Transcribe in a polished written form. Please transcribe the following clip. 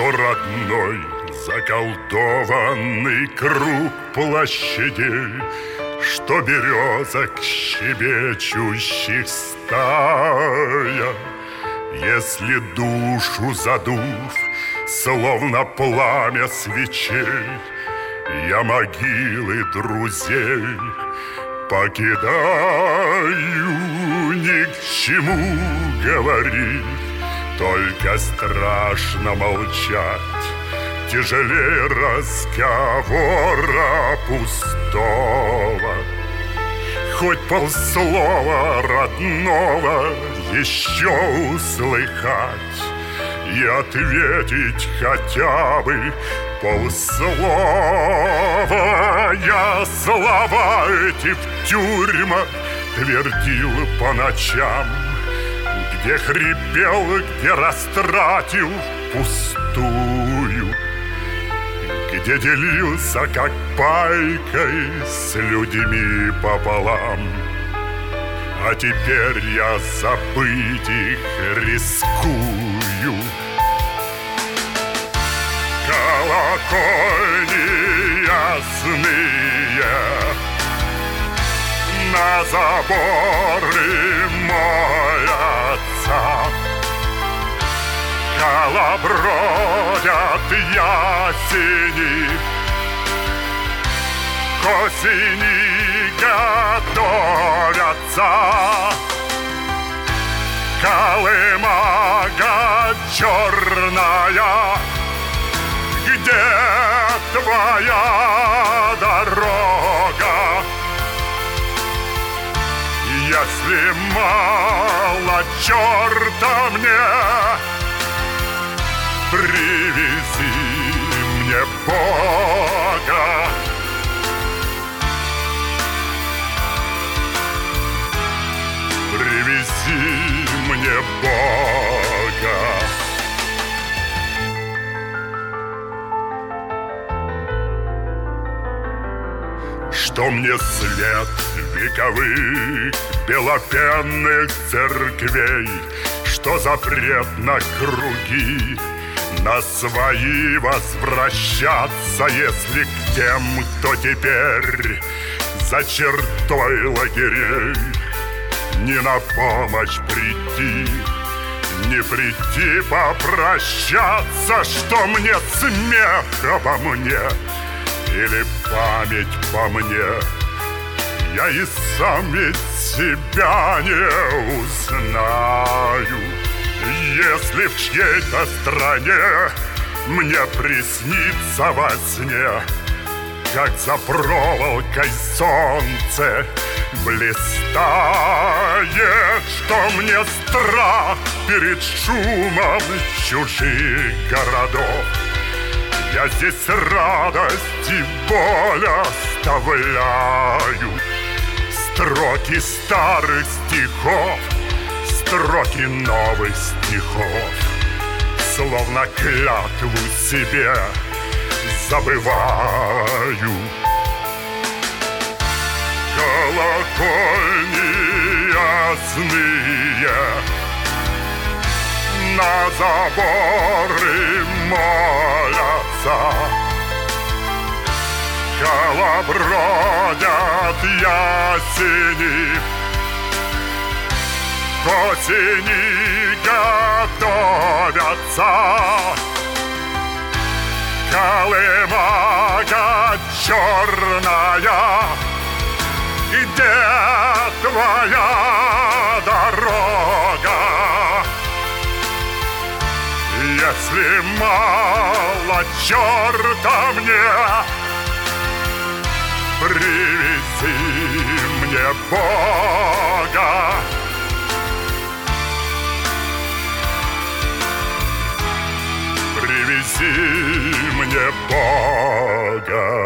родной, заколдованный круг площадей, что березок щебечущих стая. Если душу задув, словно пламя свечей, я могилы друзей покидаю, ни к чему говорить, только страшно молчать, тяжелее разговора пустого. Хоть полслова родного еще услыхать и ответить хотя бы полслова. Я слова эти в тюрьмах твердил по ночам, где хрипел, где растратил пустую, где делился как пайкой с людьми пополам. А теперь я забыть их рискую. Колокольни ясные на заборы молятся, колобродят ясени, к осени готовятся. Колымага черная, где твоя дорога? Если мало черта мне, привези мне Бога. Привези мне Бога. Что мне свет вековых белопенных церквей, что запрет на круги, на свои возвращаться, если к тем, кто теперь за чертой лагерей, не на помощь прийти, не прийти попрощаться, что мне смех обо мне или память по мне. Я и сам ведь себя не узнаю, если в чьей-то стране мне приснится во сне, как за проволокой солнце блистает, что мне страх перед шумом чужих городов. Я здесь радость и боль оставляю, строки старых стихов, строки новых стихов, словно клятву себе забываю. Колокольни ясные на заборы молятся, колобродят ясени, к осени готовятся. Колымага черная, где твоя дорога? Если мало черта мне, привези мне Бога. Привези мне Бога.